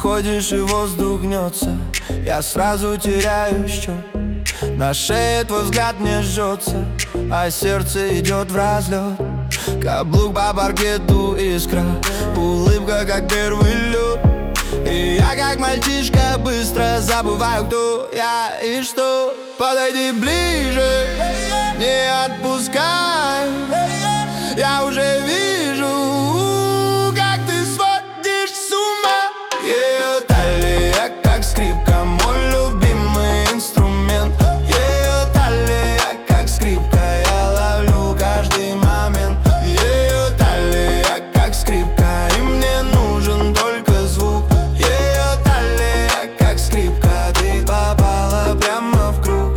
подходишь и воздух гнется, я сразу теряю счет. На шее твой взгляд не жжется, а сердце идет в разлет. Каблук по паркету искра, улыбка как первый лед. И я как мальчишка быстро забываю, кто я и что. Подойди ближе, не отпускай. Я уже вижу, как ты сводишь с ума. Ее талия как скрипка, мой любимый инструмент. Ее талия как скрипка, я ловлю каждый момент. Ее талия как скрипка, и мне нужен только звук. Ее талия как скрипка, ты попала прямо в круг.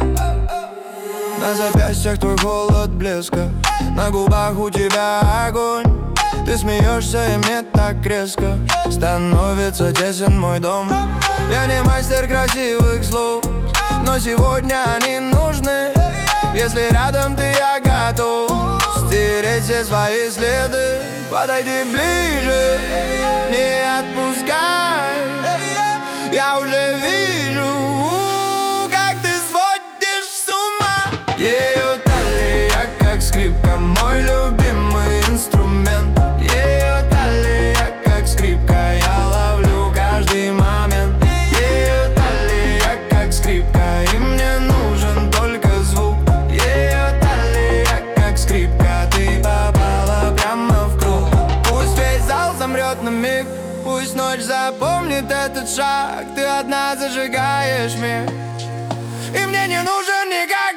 На запястьях твой холод блеска, на губах у тебя огонь. Ты смеешься, и мне так резко становится тесен мой дом. Я не мастер красивых слов, но сегодня они нужны. Если рядом ты, я готов стереть все свои следы. Подойди ближе, не отпускай. Я уже вижу, как ты сводишь с ума. Ее талия как скрипка, мой любимый инструмент. Ее талия как скрипка, я ловлю каждый момент. Ее талия как скрипка, и мне нужен только звук. Ее талия как скрипка, ты попала прямо в круг. Пусть весь зал замрет на миг, пусть ночь запомнит этот шаг. Ты одна зажигаешь мир, и мне не нужен никак.